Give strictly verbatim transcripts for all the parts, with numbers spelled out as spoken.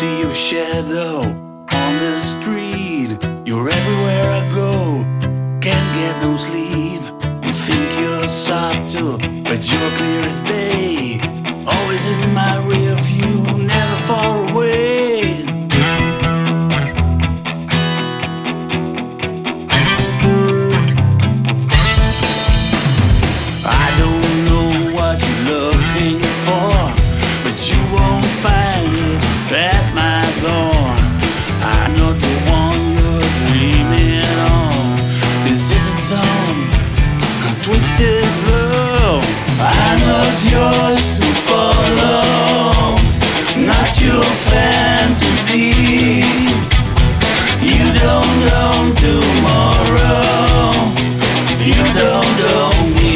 see your shadow on the street. You're everywhere I go, can't get no sleep. You think you're subtle, but you're clear as day. Always in my rear view, never far away. I don't know what you're looking for, but you won't find it at my door. I'm not the one you're dreaming of. This isn't some twisted love. I'm not yours to follow, not your fantasy. You don't own tomorrow, you don't own me.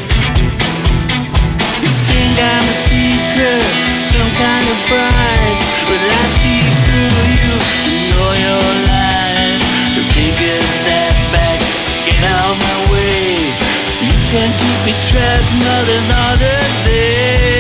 You think I'm a secret, some kind of prize, but I see through you, you know you're lying. So take a step back, get out my way. You can't keep me trapped not another day.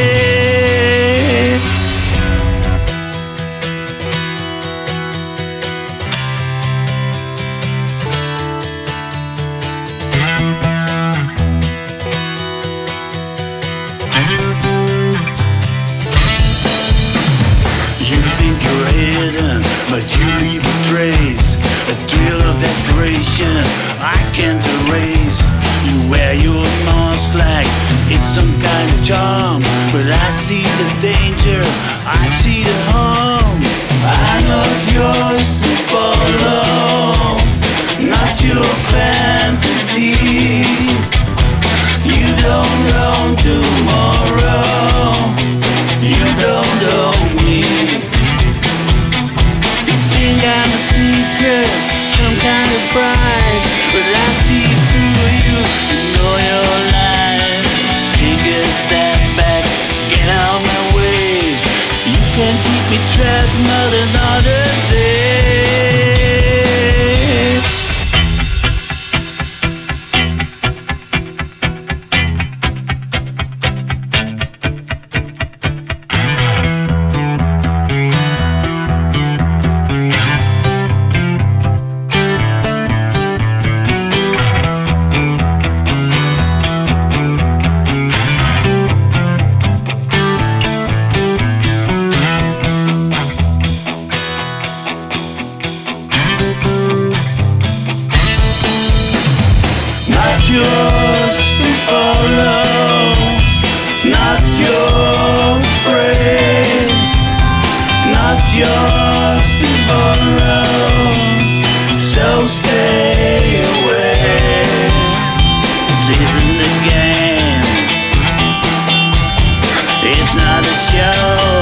You think you're hidden, but you leave a trace, a thrill of desperation I can't erase. You wear your mask like it's some kind of charm, but I see the danger, I see the harm. I'm not yours to follow, not your fantasy. You don't own tomorrow, you don't own me. You think I'm a secret, some kind of prize, but I see through you, you know you're lying. Take a step back, get out my way. You can't keep me trapped not another day. Not yours to follow, not your prey, not yours to borrow. So stay away. This isn't a game, it's not a show.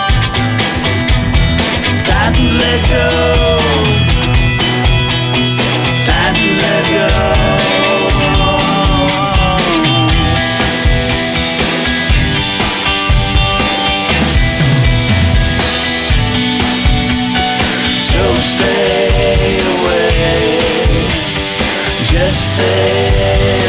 Time to let go, time to let go. So stay away, just stay